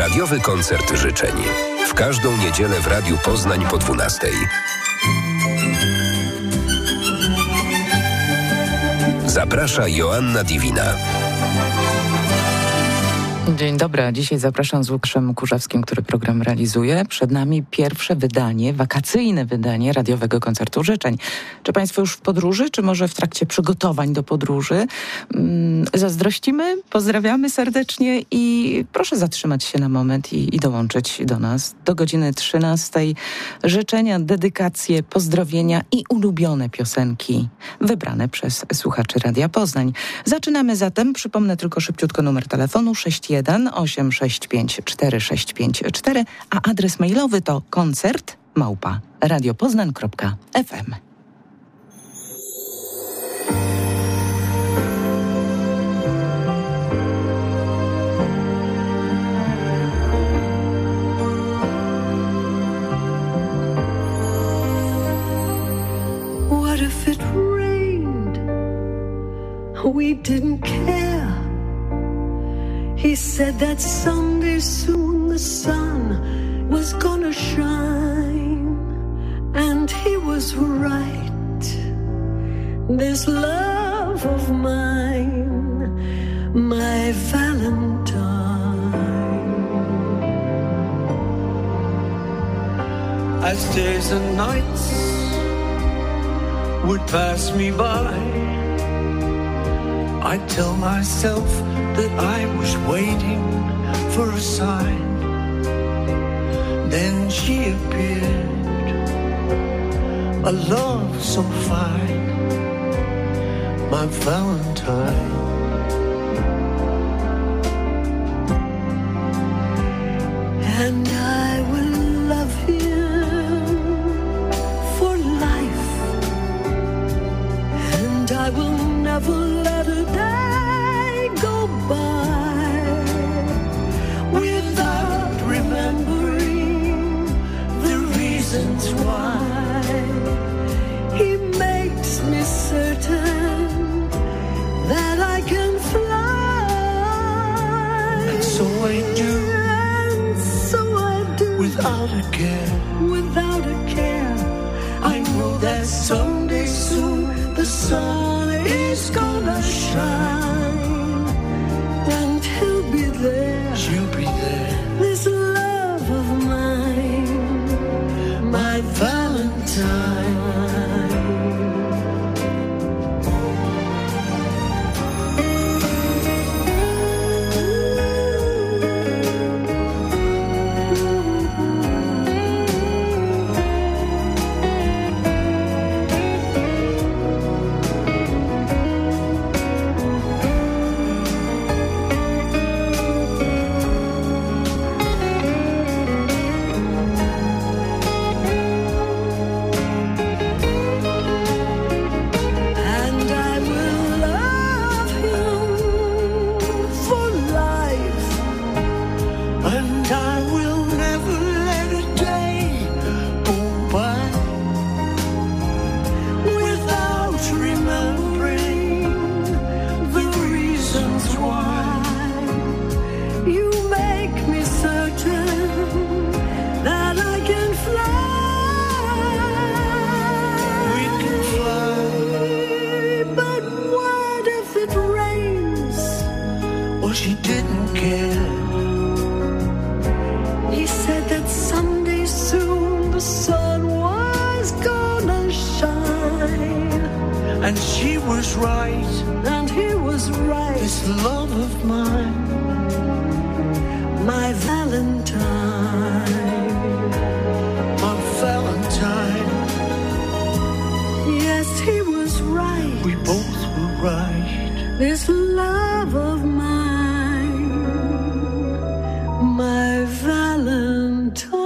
Radiowy koncert życzeń. W każdą niedzielę w Radiu Poznań po 12:00. Zaprasza Joanna Diwina. Dzień dobry, dzisiaj zapraszam z Łukaszem Kurzewskim, który program realizuje. Przed nami pierwsze wydanie, wakacyjne wydanie Radiowego Koncertu Życzeń. Czy Państwo już w podróży, czy może w trakcie przygotowań do podróży? Zazdrościmy, pozdrawiamy serdecznie i proszę zatrzymać się na moment i dołączyć do nas do godziny 13:00. Życzenia, dedykacje, pozdrowienia i ulubione piosenki wybrane przez słuchaczy Radia Poznań. Zaczynamy zatem, przypomnę tylko szybciutko numer telefonu 61 865 4654, a adres mailowy to koncert@radiopoznań.fm. What if it rained? We didn't care. He said that someday soon the sun was gonna shine, and he was right. This love of mine, my Valentine. As days and nights would pass me by, I tell myself that I was waiting for a sign. Then she appeared, a love so fine, my Valentine. And I will love him for life, and I will never let a day go by without remembering the reasons why. He makes me certain that I can fly, and so I do, without a care, without a care. I know that someday soon the sun is gonna shine, and he'll be there, she'll be there. This love of mine, my Valentine. And she was right, and he was right. This love of mine, my Valentine, my Valentine. Yes, he was right. We both were right. This love of mine, my Valentine.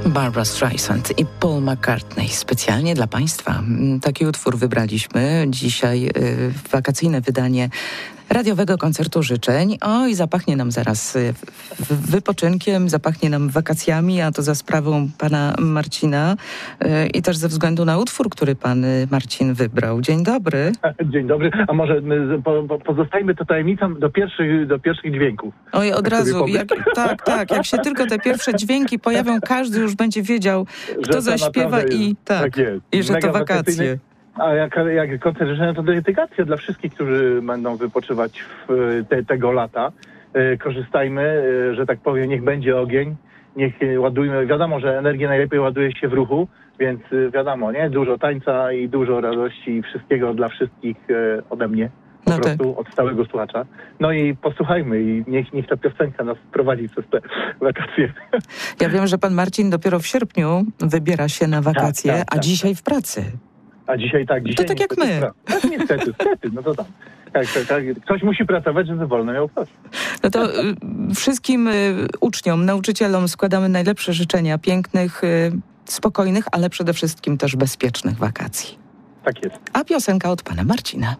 Barbra Streisand i Paul McCartney. Specjalnie dla Państwa taki utwór wybraliśmy. Dzisiaj wakacyjne wydanie radiowego koncertu życzeń. Oj, zapachnie nam zaraz wypoczynkiem, zapachnie nam wakacjami, a to za sprawą pana Marcina i też ze względu na utwór, który pan Marcin wybrał. Dzień dobry. Dzień dobry. A może pozostajmy to tajemnicą do pierwszych dźwięków. Oj, od razu. Jak się tylko te pierwsze dźwięki pojawią, każdy już będzie wiedział, kto zaśpiewa tak jest. I że to wakacje. A jak koncert życzenia, to dedykacja dla wszystkich, którzy będą wypoczywać tego lata. Korzystajmy, że tak powiem, niech będzie ogień, niech ładujmy. Wiadomo, że energię najlepiej ładuje się w ruchu, więc wiadomo, nie? Dużo tańca i dużo radości i wszystkiego dla wszystkich ode mnie. Po prostu od stałego słuchacza. No i posłuchajmy i niech ta piosenka nas prowadzi przez te wakacje. Ja wiem, że pan Marcin dopiero w sierpniu wybiera się na wakacje, a dzisiaj w pracy. A dzisiaj tak. To tak jak my. Niestety, no to tam. Tak. Ktoś musi pracować, żeby wolno miał ktoś. No to wszystkim uczniom, nauczycielom składamy najlepsze życzenia pięknych, spokojnych, ale przede wszystkim też bezpiecznych wakacji. Tak jest. A piosenka od pana Marcina.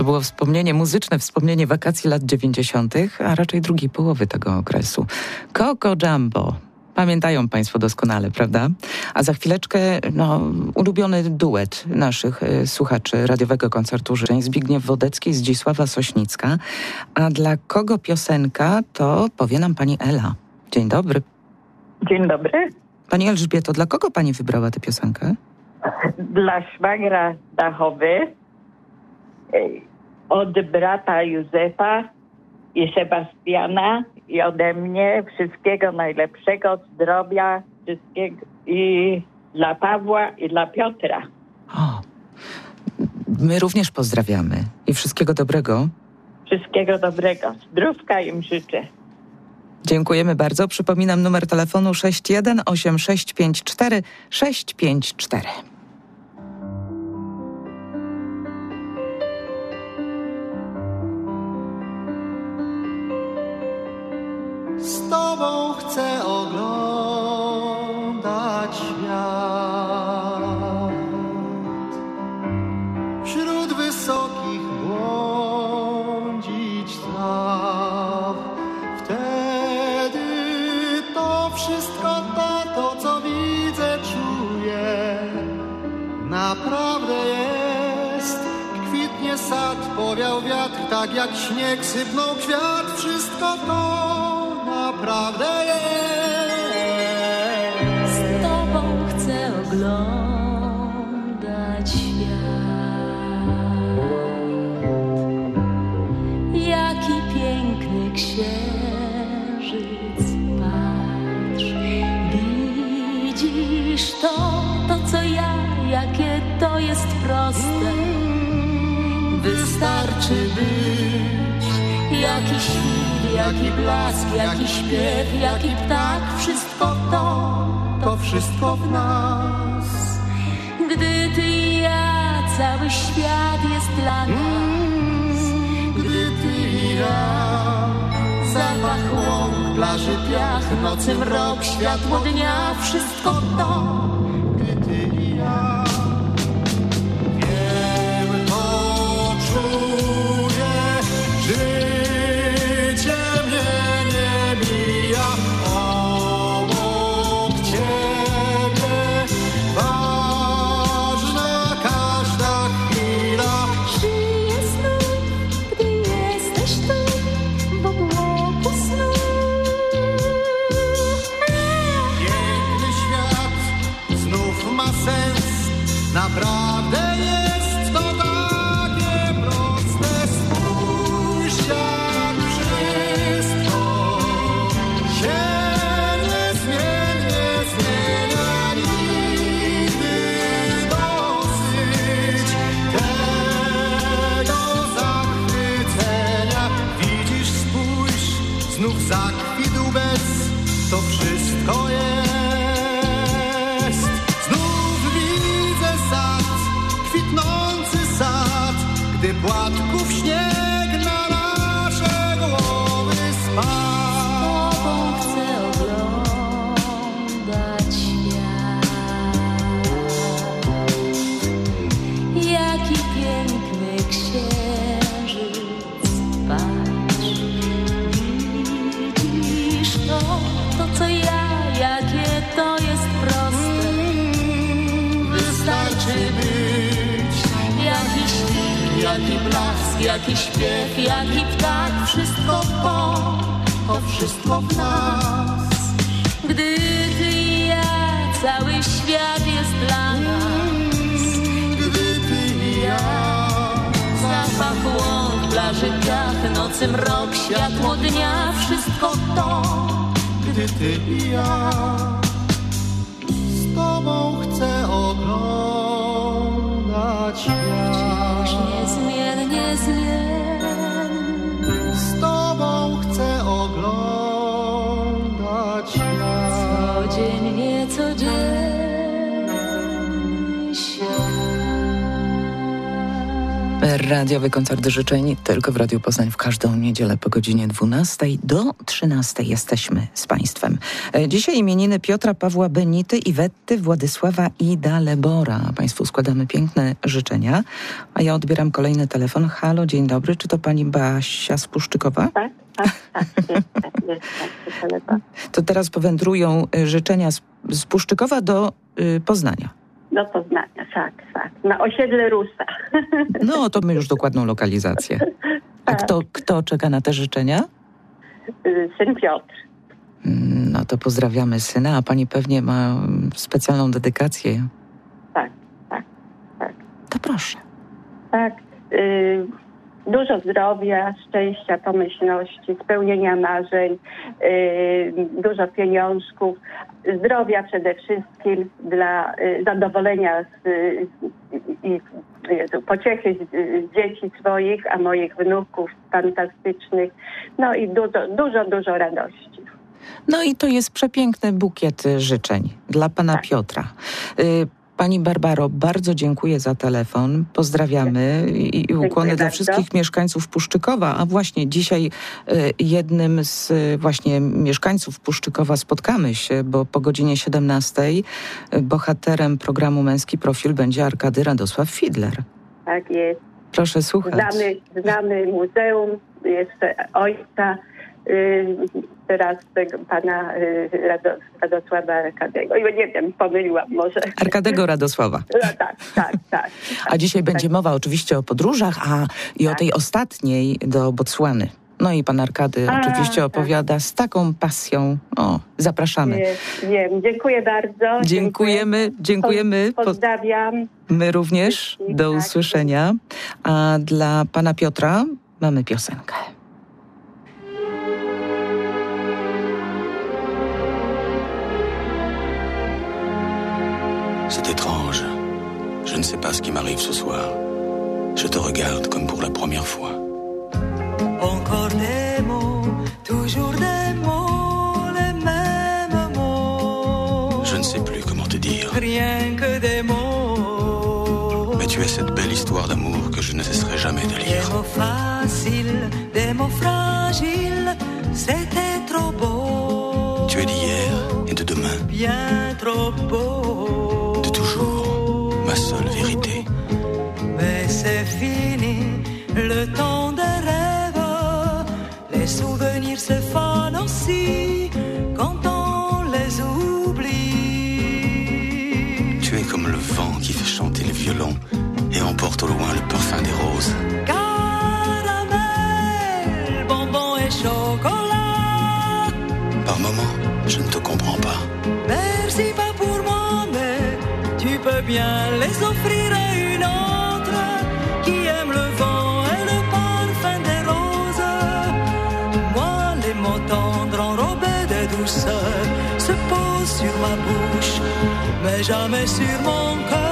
To było muzyczne wspomnienie wakacji lat 90., a raczej drugiej połowy tego okresu. Coco Jumbo. Pamiętają Państwo doskonale, prawda? A za chwileczkę ulubiony duet naszych słuchaczy radiowego koncertu życzeń. Zbigniew Wodecki i Zdzisława Sośnicka. A dla kogo piosenka, to powie nam pani Ela. Dzień dobry. Dzień dobry. Pani Elżbieto, dla kogo pani wybrała tę piosenkę? Dla szwagra Dachowy, od brata Józefa i Sebastiana i ode mnie wszystkiego najlepszego, zdrowia, wszystkiego i dla Pawła i dla Piotra. O, my również pozdrawiamy i wszystkiego dobrego. Wszystkiego dobrego. Zdrówka im życzę. Dziękujemy bardzo. Przypominam numer telefonu 618654 654. Z tobą chcę oglądać świat, wśród wysokich błądzić traw. Wtedy to wszystko to, co widzę, czuję, naprawdę jest. Kwitnie sad, powiał wiatr, tak jak śnieg sypnął kwiat. Wszystko to naprawdę jest. Z tobą chcę oglądać świat. Jaki piękny księżyc, patrz. Widzisz to co ja, jakie to jest proste. Wystarczy być jaki świt, jaki blask, jaki śpiew, jaki ptak. Wszystko to wszystko w nas. Gdy ty i ja, cały świat jest dla nas. Gdy ty i ja, Zapach łąk, plaży, piach, nocy mrok, światło dnia. Wszystko to, gdy ty i ja. Wiem, to czuję, życie mnie nie mija. Obok ciebie ważna każda chwila. żyję znów, gdy jesteś tu, w obłoku snu. Piękny świat znów ma sens, naprawdę jest to takie proste. Spójrz, jak wszystko się niezmiennie zmienia. Nigdy dosyć tego zachwycenia. Widzisz, spójrz, znów zakwitł bez, to wszystko jest. Znów widzę sad, kwitnący sad, gdy płatków śnieg na nasze głowy spadł. Tobą chcę oglądać świat. Jaki piękny księżyc, patrz. Widzisz to co ja, jakie to jest proste. Wystarczy być jaki świt, jaki blask, jaki śpiew, jaki ptak. Wszystko to wszystko w nas. Gdy ty i ja, cały świat jest dla nas. Gdy ty i ja, Zapach łąk, plaży, piach, nocy mrok, światło dnia. Wszystko to, gdy ty i ja, z tobą chcę oglądać wciąż świat. niezmiennie zmienny. Z tobą chcę oglądać świat. Codziennie, codziennie świat. Radiowy koncert życzeń tylko w Radiu Poznań w każdą niedzielę po godzinie 12 do 13 jesteśmy z Państwem. Dzisiaj imieniny Piotra, Pawła, Benity, Iwetty, Władysława i Dalebora. Państwu składamy piękne życzenia, a ja odbieram kolejny telefon. Halo, dzień dobry. Czy to pani Basia z Puszczykowa? Tak. To teraz powędrują życzenia z Puszczykowa do Poznania. Do Poznania, tak. Na osiedle Rusa. No, to my już dokładną lokalizację. A kto czeka na te życzenia? Syn Piotr. No to pozdrawiamy syna, a pani pewnie ma specjalną dedykację. Tak. To proszę. Tak. Dużo zdrowia, szczęścia, pomyślności, spełnienia marzeń, dużo pieniążków, zdrowia przede wszystkim dla zadowolenia i pociechy z dzieci swoich, a moich wnuków fantastycznych, no i dużo radości. No i to jest przepiękny bukiet życzeń dla pana Piotra. Pani Barbaro, bardzo dziękuję za telefon. Pozdrawiamy i ukłony dla wszystkich mieszkańców Puszczykowa. A właśnie dzisiaj jednym z właśnie mieszkańców Puszczykowa spotkamy się, bo po godzinie 17 bohaterem programu Męski Profil będzie Arkady Radosław Fidler. Tak jest. Proszę słuchać. Znamy muzeum, jeszcze ojca, teraz tego pana Radosława Arkadego. Nie wiem, pomyliłam może. Arkadego Radosława. No, tak. A dzisiaj będzie mowa oczywiście o podróżach, i o tej ostatniej do Botswany. No i pan Arkady oczywiście opowiada z taką pasją. Zapraszamy. Wiem. Dziękuję bardzo. Dziękujemy. Pozdrawiam. My również. Do usłyszenia. A dla pana Piotra mamy piosenkę. C'est étrange. Je ne sais pas ce qui m'arrive ce soir. Je te regarde comme pour la première fois. Encore des mots, toujours des mots, les mêmes mots. Je ne sais plus comment te dire. Rien que des mots. Mais tu es cette belle histoire d'amour que je ne cesserai jamais de lire. Des mots faciles, des mots fragiles, c'était trop beau. Tu es d'hier et de demain. Bien trop beau. De toujours, ma seule vérité. Mais c'est fini, le temps des rêves. Les souvenirs se fanent aussi quand on les oublie. Tu es comme le vent qui fait chanter le violon et emporte au loin le parfum des roses. Caramel, bonbons et chocolat. Par moments, je ne te comprends pas. Merci pas pour moi, mais tu peux bien les offrir à une autre qui aime le vent et le parfum des roses. Moi, les mots tendres enrobés de douceur se posent sur ma bouche, mais jamais sur mon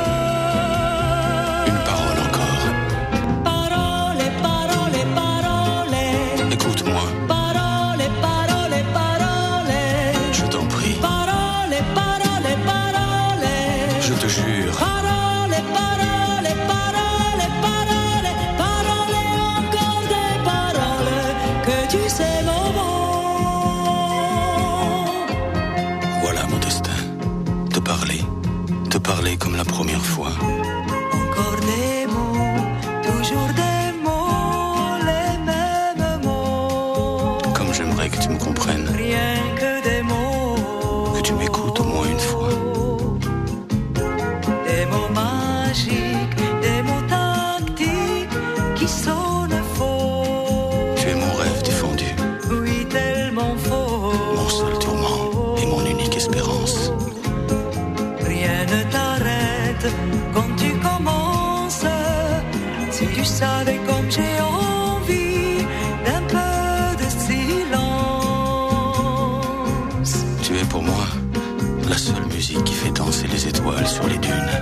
cœur. Une parole encore. Parole, parole, parole. Écoute-moi. Parole, parole, parole. Je t'en prie. Parole, parole, parole. Je te jure. Parole, parole, parole, parole. Parole, encore des paroles que tu sais mon mot. Voilà mon destin. Te parler comme la première fois. Encore des mots, toujours des mots, les mêmes mots. Comme j'aimerais que tu me comprennes. Rien que des mots. Que tu m'écoutes au moins une fois. Des mots magiques, des mots tactiques qui sonnent faux. Tu es mon rêve défendu. Oui, tellement faux. Mon seul tourment et mon unique espérance. Rien ne t'arrête quand tu commences. Si tu savais comme j'ai envie d'un peu de silence. Tu es pour moi la seule musique qui fait danser les étoiles sur les dunes.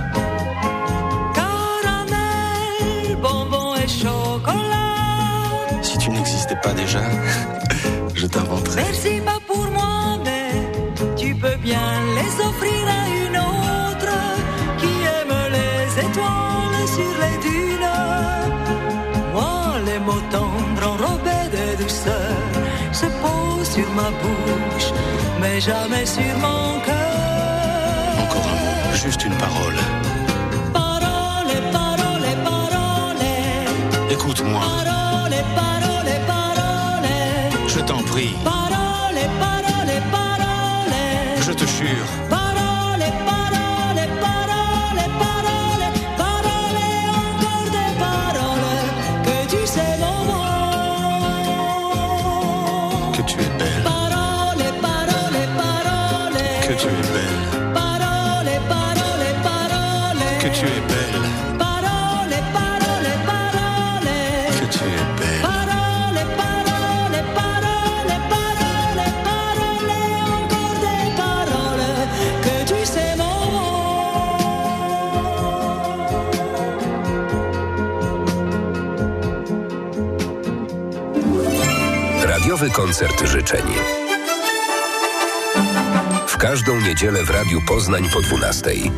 Caramel, bonbons et chocolat. Si tu n'existais pas déjà, je t'inventerai. Merci pas pour moi, mais tu peux bien les offrir à une autre qui aime les étoiles sur les dunes. les mots tendres enrobés de douceur se posent sur ma bouche, mais jamais sur mon cœur. Encore un mot, juste une parole. Parole, parole, parole. Écoute-moi. Parole, parole, parole. Je t'en prie. Parole, parole, parole. Je te jure. Parole, parole, parole, parole. Parole, encore des paroles. Que tu sais mon mot. Que tu es belle. Parole, parole, parole. Que tu es belle. Parole, parole, parole. Que tu es belle. Parole, parole, parole. Que tu es belle. Parole, parole, parole, parole, parole, encore des paroles, que tu sais mon Radiowy koncert życzeń. W każdą niedzielę w Radiu Poznań po 12:00.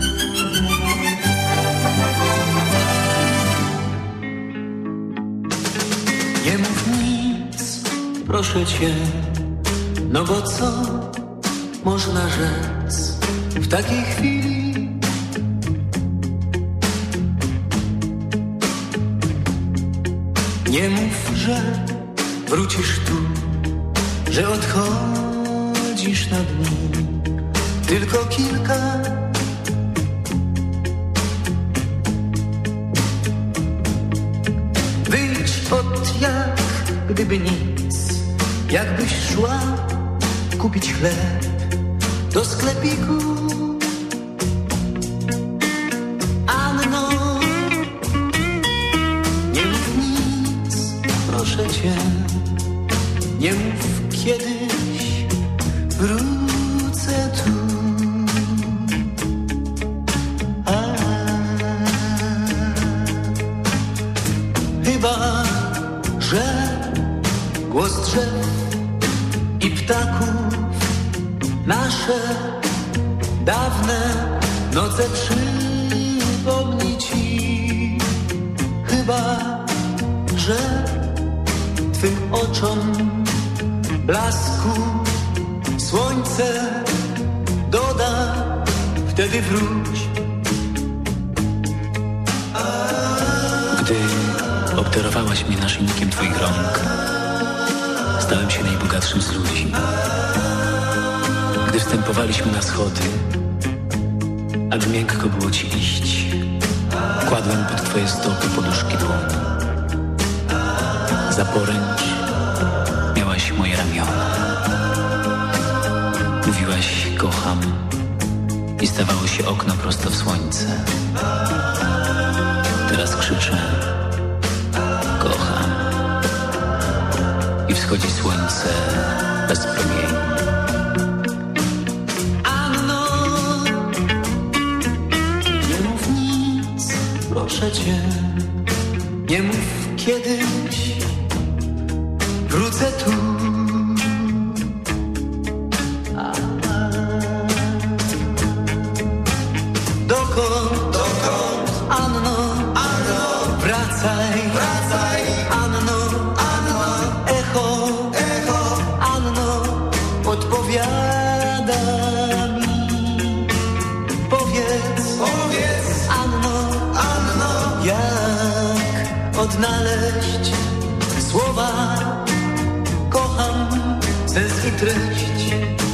Nie mów nic, proszę cię, no bo co można rzec w takiej chwili? Nie mów, że wrócisz tu, że odchodzisz na dni, tylko kilka. Wyjdź od jak gdyby nic, jakbyś szła kupić chleb do sklepiku. Anno, nie mów nic, proszę cię, nie mów kiedyś wrócę tu. Chyba, że głos drzew i ptaków nasze dawne noce przypomni ci. Chyba, że twym oczom blasku słońce doda, wtedy wróć. Gdy obdarowałaś mnie naszyjnikiem twoich rąk, stałem się najbogatszym z ludzi. Gdy wstępowaliśmy na schody, aby miękko było ci iść, kładłem pod twoje stopy poduszki dłoni. Za poręcz miałaś moje ramiona. Mówiłaś kocham i stawało się okno prosto w słońce. Teraz krzyczę kocham i wschodzi słońce bez promieni. Anno, nie mów nic, proszę cię, nie mów kiedyś wrócę tu. Dokąd, Anno, wracaj, Anno, echo, Anno, odpowiada mi. Powiedz, Anno, jak odnaleźć słowa kocham, sens i treść.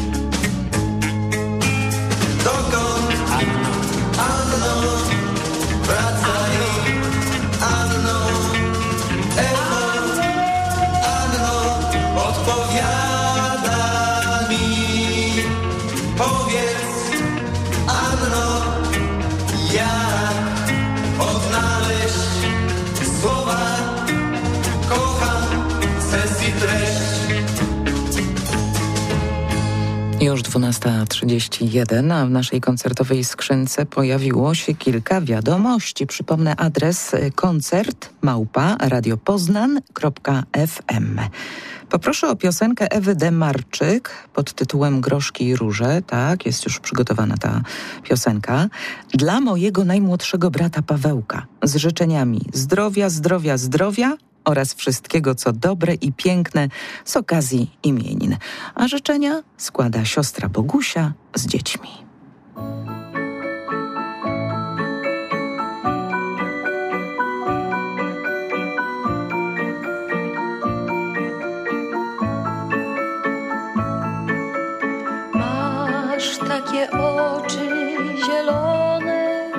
Dokąd, Anno, wracaj, Anno, echo, Anno, odpowiada mi. Powiedz, Anno, jak odnaleźć słowa kocham, sens i treść. Już 12:31, a w naszej koncertowej skrzynce pojawiło się kilka wiadomości. Przypomnę adres koncert@radiopoznan.fm. Poproszę o piosenkę Ewy Demarczyk pod tytułem Groszki i róże. Tak, jest już przygotowana ta piosenka. Dla mojego najmłodszego brata Pawełka. Z życzeniami zdrowia, zdrowia, zdrowia oraz wszystkiego, co dobre i piękne z okazji imienin. A życzenia składa siostra Bogusia z dziećmi. Masz takie oczy zielone,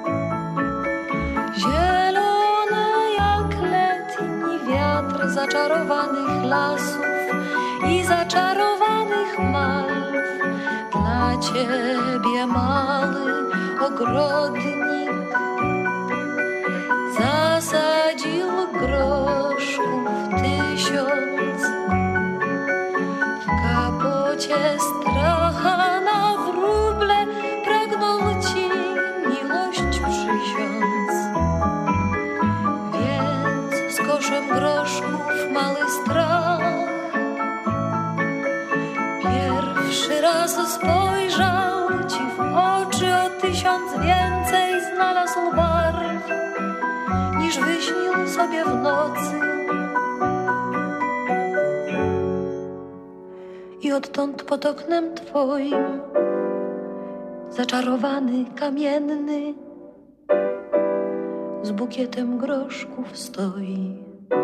zielone jak letni wiatr zaczarowanych lasów i zaczarowanych malw. Dla ciebie mały ogrodnik zasadził groszków 1000. W kapocie stracha na wróble pragnął ci miłość przysiąc. Więc z koszem groszków mały strach pierwszy raz spojrzał ci w oczy, o 1000 więcej znalazł barw, niż wyśnił sobie w nocy. I odtąd pod oknem twoim zaczarowany kamienny z bukietem groszków stoi.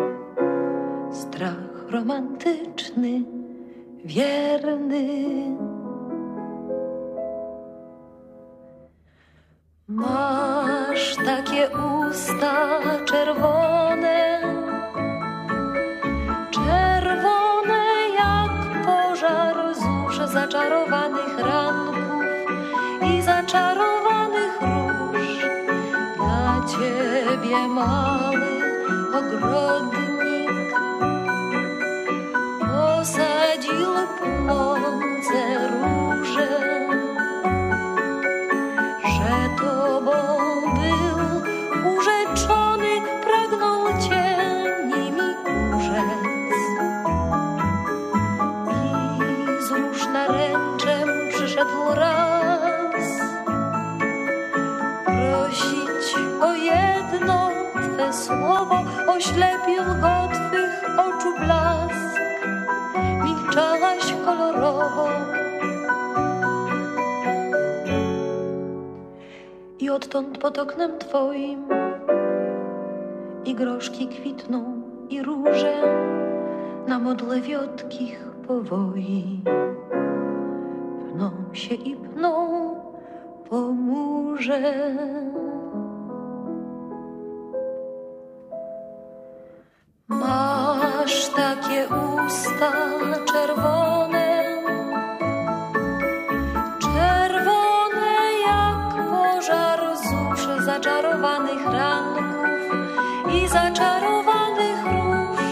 Strach romantyczny, wierny. Masz takie usta czerwone, czerwone jak pożar zusz zaczarowanych ranków i zaczarowanych róż. Dla ciebie mały ogrodnik posadził płonące róże, że tobą był urzeczony, pragnął cię nimi urzec. I z róż naręczem przyszedł raz prosić o jedno twe słowo, oślepił go twych oczu blask. Milczałaś kolorowo i odtąd pod oknem twoim i groszki kwitną i róże na modle wiotkich powoi pną się i pną po murze. Masz takie usta czerwone, czerwone jak pożar zusz zaczarowanych ranków i zaczarowanych róż.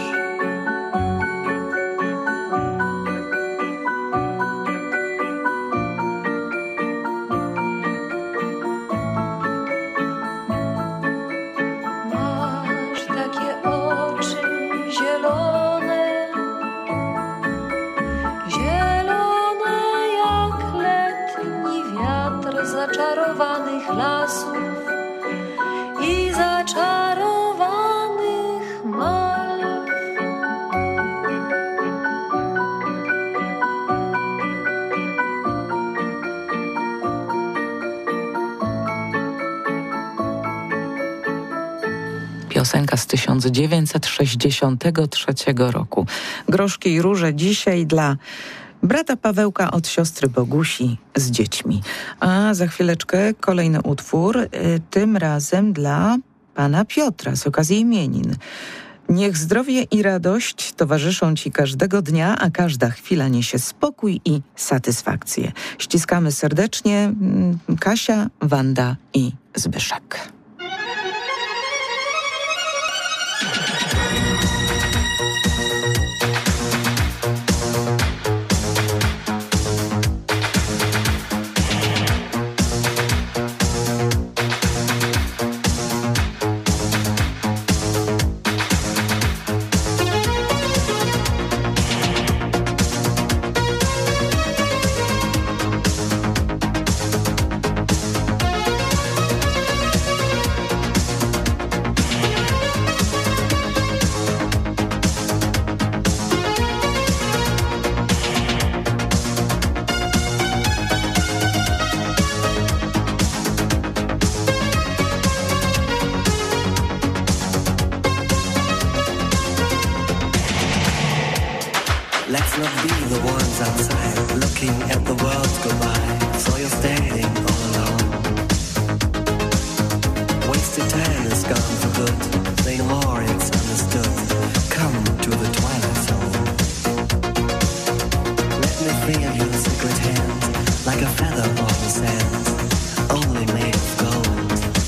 Masz takie oczy zielone, zielone jak letni wiatr zaczarowanych lasów i zaczarowanych malw. Piosenka z 1963 roku. Groszki i róże dzisiaj dla brata Pawełka od siostry Bogusi z dziećmi. A za chwileczkę kolejny utwór, tym razem dla pana Piotra z okazji imienin. Niech zdrowie i radość towarzyszą ci każdego dnia, a każda chwila niesie spokój i satysfakcję. Ściskamy serdecznie Kasia, Wanda i Zbyszek. Let's not be the ones outside looking at the world go by. So you're standing all alone. Wasted time is gone for good. Say no more, it's understood. Come to the twilight zone. Let me feel your secret hand, like a feather on the sand, only made of gold.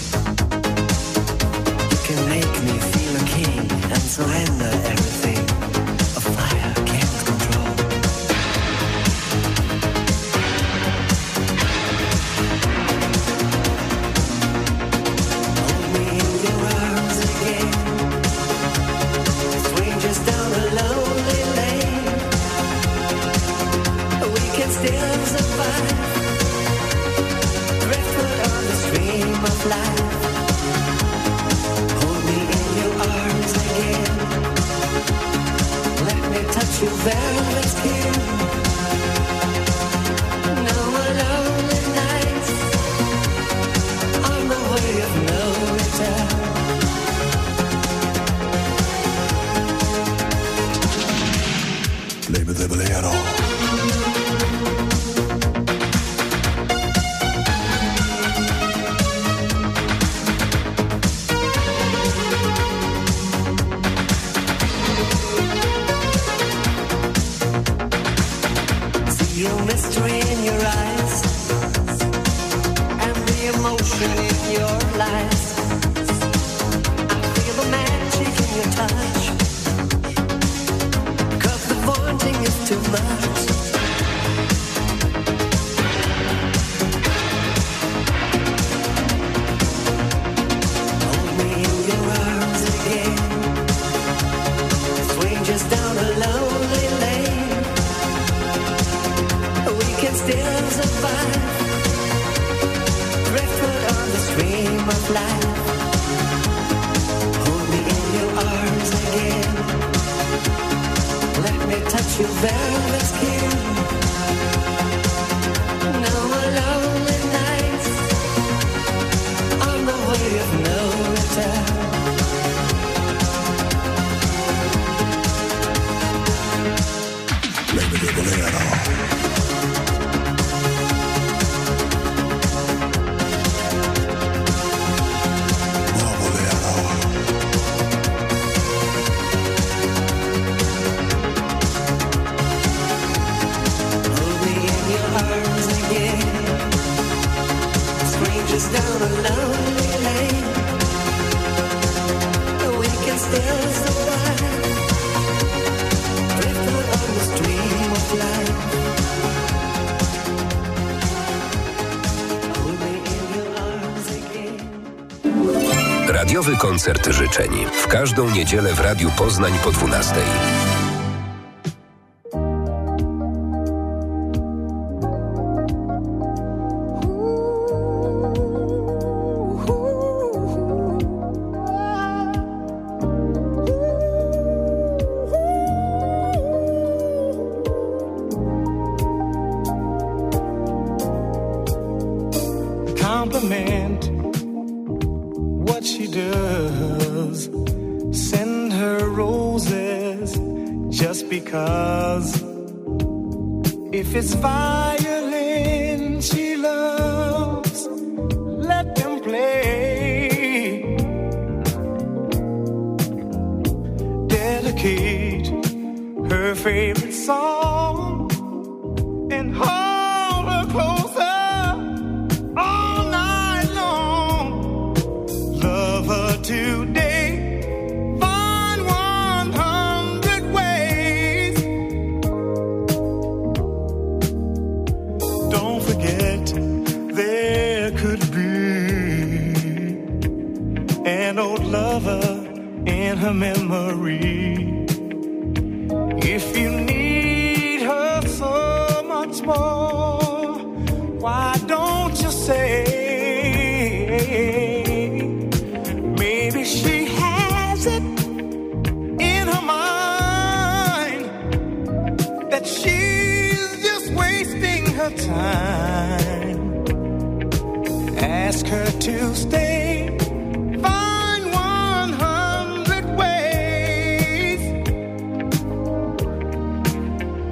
You can make me feel a king and surrender everything. A fire can't control. Hold me in your arms again. Strangers down a lonely lane. We can still survive. Driftwood on the stream of life. Hold me in your arms again. Let me touch your velvet skin. No more lonely nights on the way of no return. Leve de bolero. Mystery in your eyes and the emotion in your lies. I feel the magic in your touch, 'cause the wanting is too much. Hold me in your arms again. Strangers down a lonely lane. We can still survive. Driftwood on the stream of life. Hold me in your arms again. Let me touch your velvet skin. No more lonely nights on the way of no return. Leve de bolero. Down a lonely lane. We can still survive. Driftwood on the stream of life. Hold me in your arms again. Radiowy koncert życzeń. W każdą niedzielę w Radiu Poznań po 12:00. Compliment what she does. Send her roses just because. If it's violin she loves, let them play. Dedicate her favorite song and hold her closer. Today, find 100 ways. Don't forget there could be an old lover in her memory. If you need her so much more, why don't you say? She has it in her mind that she's just wasting her time. Ask her to stay. Find 100 ways.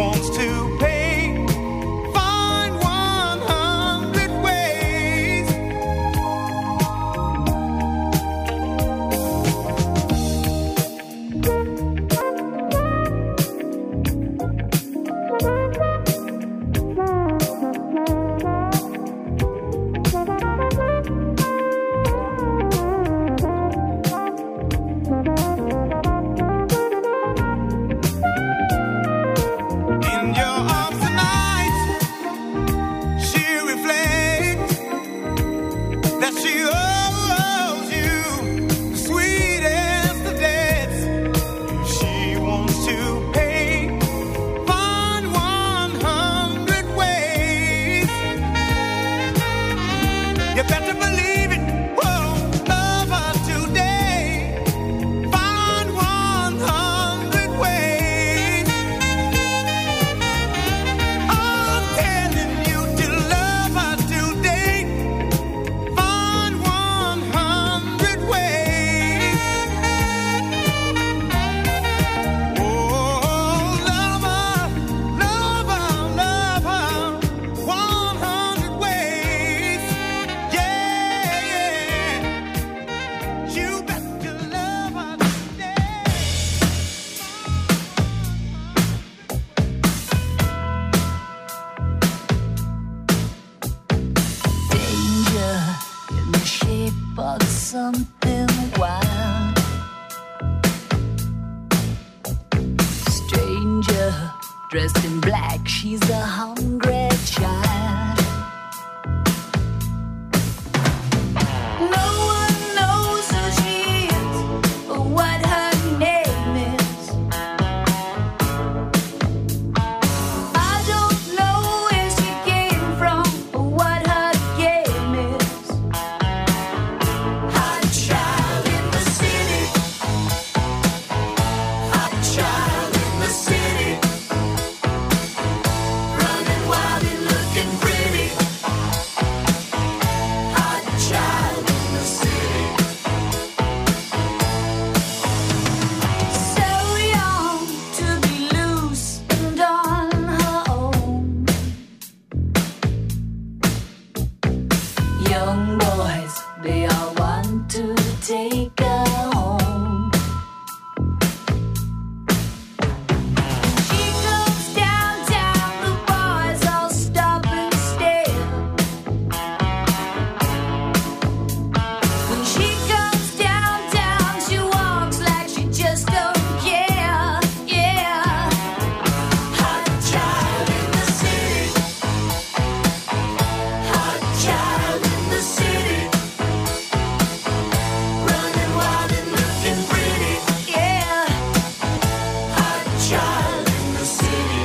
wants to pay, find 100 ways. In your arms tonight, she reflects that she owes you the sweetest of debts. If she wants to pay, find 100 ways. You better believe it. Whoa, love her today. Find 100 ways. I'm telling you to love her today. Find 100 ways. Oh, love her, love her, love her. 100 ways. Yeah, you better love her today. Danger in the shape of something wild. Stranger dressed in black, she's a hungry child. No one knows who she is or what her name is. I don't know where she came from or what her game is. Hot child in the city. Hot child in the city. Running wild and looking pretty. Hot child in the city. So young to be loose and on her own. Young boys, they all want to take her home. She comes downtown, the boys all stop and stare. When she comes downtown, she walks like she just don't care. Yeah. Hot child in the city. Hot child in the city. Running wild and looking pretty. Yeah. Hot child in the city.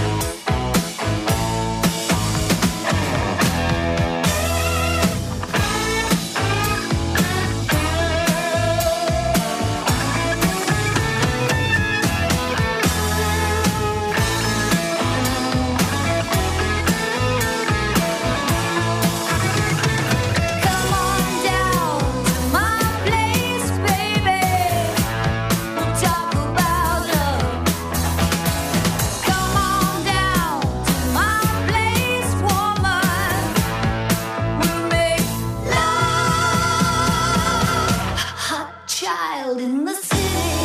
Come on down to my place, baby. We'll talk about love. Come on down to my place, woman. We'll make love. Hot child in the city.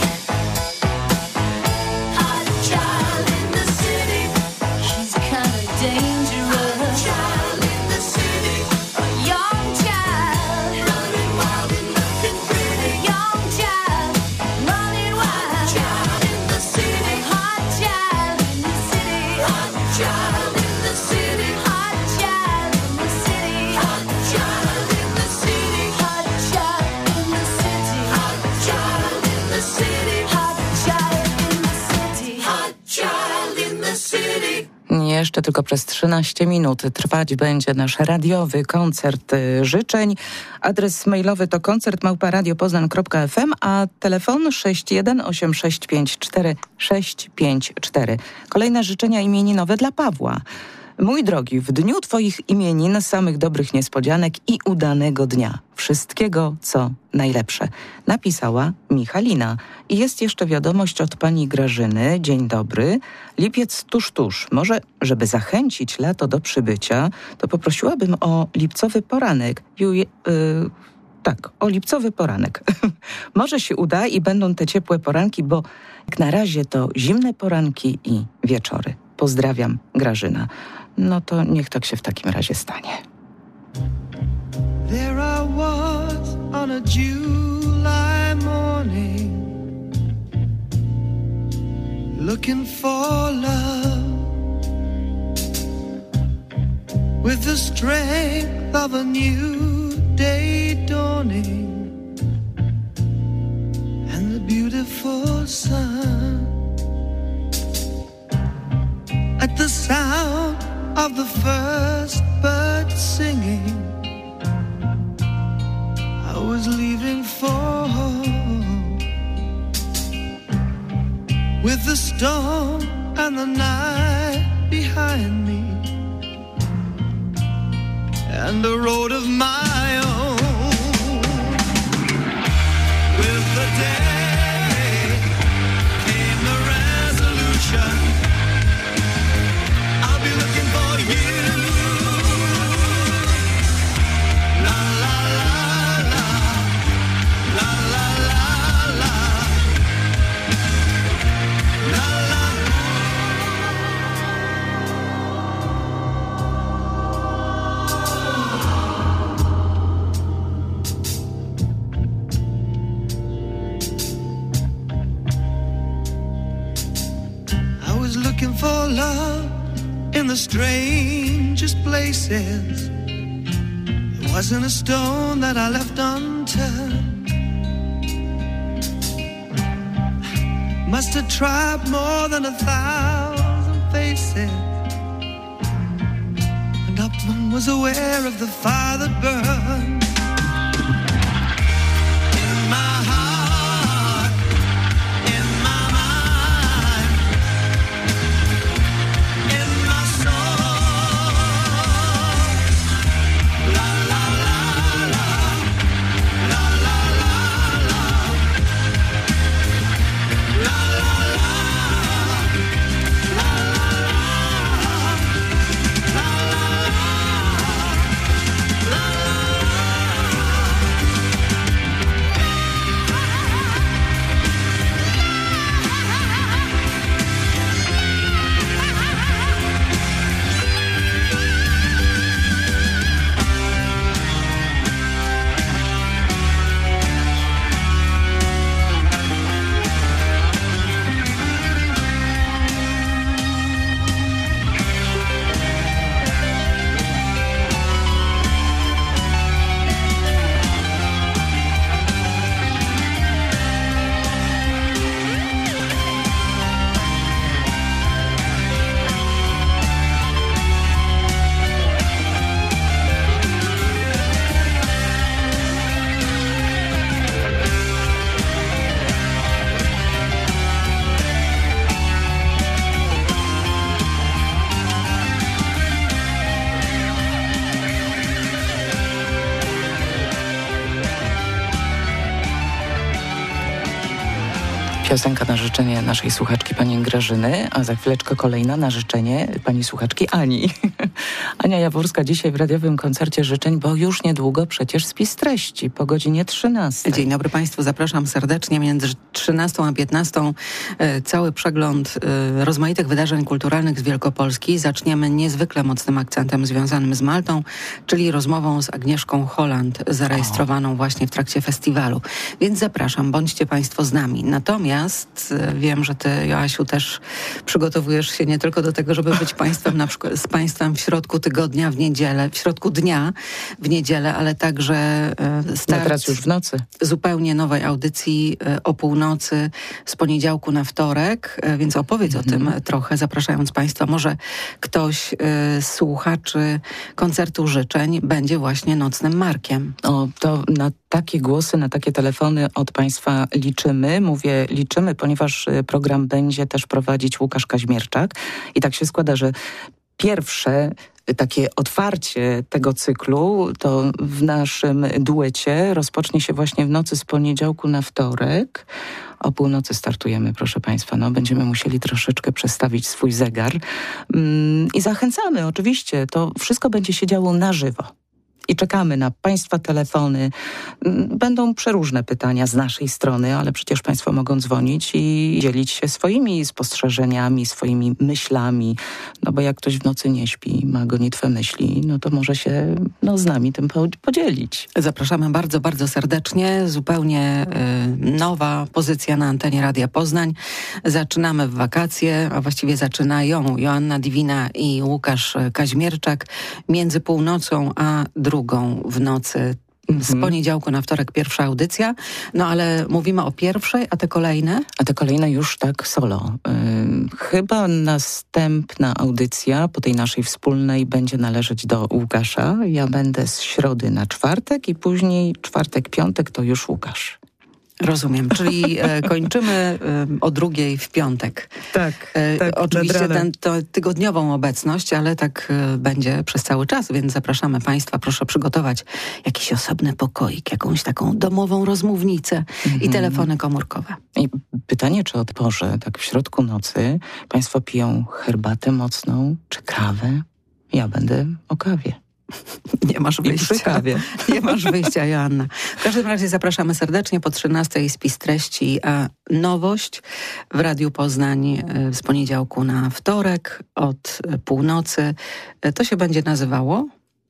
Hot child in the city. She's kind of dangerous. Hot child in the city. A young child. Running wild and looking pretty. Young child. Running wild. Hot child in the city. Hot child in the city. Hot child in the city. Hot child in the city. Hot child in the city. Hot child in the city. Hot child in the city. Hot child in the city. Hot child in the city. Jeszcze tylko przez 13 minut trwać będzie nasz radiowy koncert życzeń. Adres mailowy to koncert@radiopoznan.fm, a telefon 618654654. Kolejne życzenia imieninowe dla Pawła. Mój drogi, w dniu twoich imienin samych dobrych niespodzianek i udanego dnia. Wszystkiego, co najlepsze. Napisała Michalina. I jest jeszcze wiadomość od pani Grażyny. Dzień dobry. Lipiec tuż. Może, żeby zachęcić lato do przybycia, to poprosiłabym o lipcowy poranek. Tak, o lipcowy poranek. Może się uda i będą te ciepłe poranki, bo jak na razie to zimne poranki i wieczory. Pozdrawiam, Grażyna. No to niech tak się w takim razie stanie. There I was on a July morning, looking for love with the strength of a new day dawning and the beautiful sun. At the sound of the first bird singing, I was leaving for home, with the storm and the night behind me, and a road of my own. With the day came the resolution, I'll be looking for you. La la la la, la la la la, la la. I was looking for love in the strangest places. There wasn't a stone that I left unturned. Must have tried more than 1,000 faces, and not one was aware of the fire that burned in my heart, in my mind, in my soul. La la la la, la la la la, la la la, la la la, la la. Piosenka na życzenie naszej słuchaczki pani Grażyny, a za chwileczkę kolejna na życzenie pani słuchaczki Ani. Ania Jaworska dzisiaj w radiowym koncercie życzeń, bo już niedługo przecież spis treści po godzinie 13. Dzień dobry Państwu, zapraszam serdecznie. Między 13 a 15 cały przegląd rozmaitych wydarzeń kulturalnych z Wielkopolski. Zaczniemy niezwykle mocnym akcentem związanym z Maltą, czyli rozmową z Agnieszką Holland, zarejestrowaną właśnie w trakcie festiwalu. Więc zapraszam, bądźcie Państwo z nami. Natomiast wiem, że ty, Joasiu, też przygotowujesz się nie tylko do tego, żeby być państwem, na przykład z państwem w środku tygodnia, w niedzielę, w środku dnia, w niedzielę, ale także start teraz już w nocy zupełnie nowej audycji o północy z poniedziałku na wtorek, więc opowiedz o tym trochę, zapraszając Państwa. Może ktoś z słuchaczy koncertu życzeń będzie właśnie nocnym Markiem. O, to na takie głosy, na takie telefony od Państwa liczymy. Mówię liczymy, ponieważ program będzie też prowadzić Łukasz Kaźmierczak. I tak się składa, że pierwsze takie otwarcie tego cyklu to w naszym duecie rozpocznie się właśnie w nocy z poniedziałku na wtorek. O północy startujemy, proszę Państwa. No, będziemy musieli troszeczkę przestawić swój zegar. I zachęcamy oczywiście. To wszystko będzie się działo na żywo. I czekamy na Państwa telefony. Będą przeróżne pytania z naszej strony, ale przecież Państwo mogą dzwonić i dzielić się swoimi spostrzeżeniami, swoimi myślami. No bo jak ktoś w nocy nie śpi, ma gonitwę myśli, no to może się z nami tym podzielić. Zapraszamy bardzo, bardzo serdecznie. Zupełnie nowa pozycja na antenie Radia Poznań. Zaczynamy w wakacje, a właściwie zaczynają Joanna Diwina i Łukasz Kaźmierczak. Między północą a drugą w nocy, z poniedziałku na wtorek pierwsza audycja, no ale mówimy o pierwszej, a te kolejne? A te kolejne już tak solo. Chyba następna audycja po tej naszej wspólnej będzie należeć do Łukasza. Ja będę z środy na czwartek i później czwartek, piątek to już Łukasz. Rozumiem, czyli kończymy o 2:00 w piątek. Tak. Oczywiście tę tygodniową obecność, ale tak będzie przez cały czas, więc zapraszamy Państwa. Proszę przygotować jakiś osobny pokoik, jakąś taką domową rozmównicę i telefony komórkowe. I pytanie, czy o porze, tak w środku nocy, Państwo piją herbatę mocną czy kawę? Ja będę o kawie. Nie masz wyjścia. Przy kawie. Nie masz wyjścia, Joanna. W każdym razie zapraszamy serdecznie po 13:00 spis treści, a nowość w Radiu Poznań z poniedziałku na wtorek od północy. To się będzie nazywało?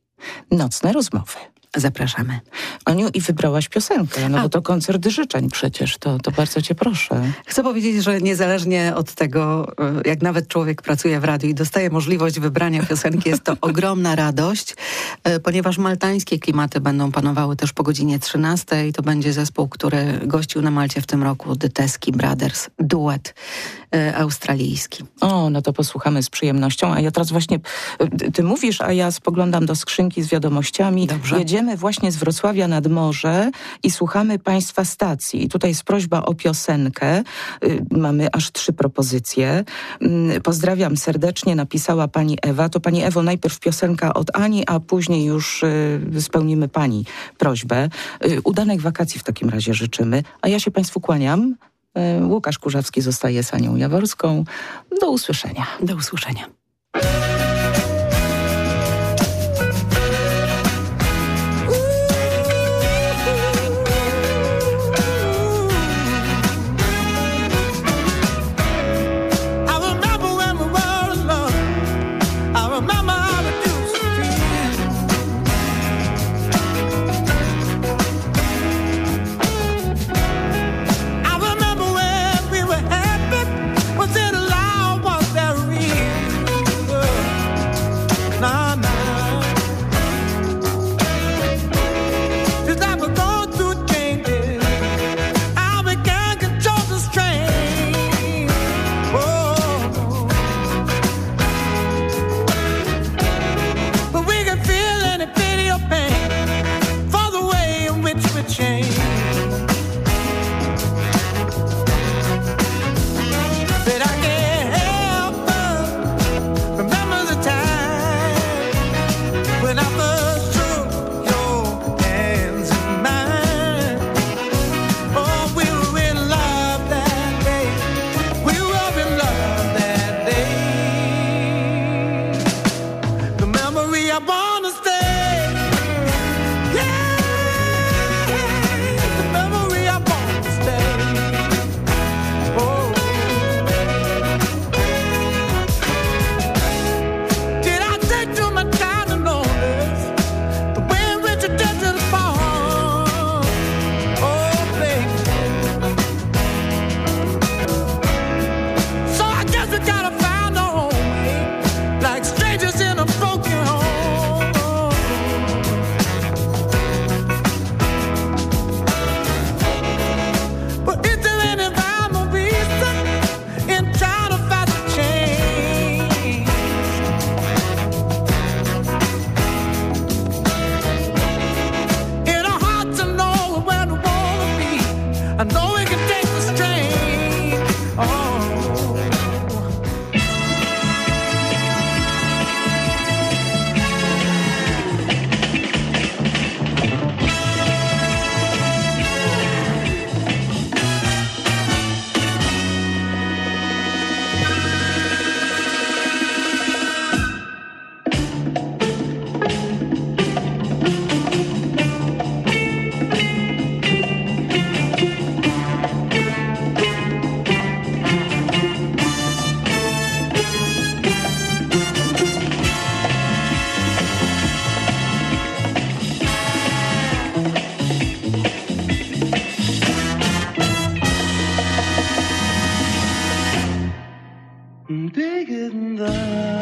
Nocne rozmowy. Zapraszamy. Aniu, i wybrałaś piosenkę, bo to koncert życzeń przecież, to bardzo cię proszę. Chcę powiedzieć, że niezależnie od tego, jak nawet człowiek pracuje w radiu i dostaje możliwość wybrania piosenki, jest to ogromna radość, ponieważ maltańskie klimaty będą panowały też po godzinie 13:00. To będzie zespół, który gościł na Malcie w tym roku, The Teskey Brothers, duet australijski. O, no to posłuchamy z przyjemnością, a ja teraz właśnie, ty mówisz, a ja spoglądam do skrzynki z wiadomościami. Dobrze. Jedziemy właśnie z Wrocławia nad morze i słuchamy Państwa stacji. I tutaj jest prośba o piosenkę. Mamy aż 3 propozycje. Pozdrawiam serdecznie, napisała pani Ewa. To pani Ewo, najpierw piosenka od Ani, a później już spełnimy pani prośbę. Udanych wakacji w takim razie życzymy. A ja się Państwu kłaniam. Łukasz Kurzawski zostaje z Anią Jaworską. Do usłyszenia. Do usłyszenia. Was it allowed? Was there real? bigger than that.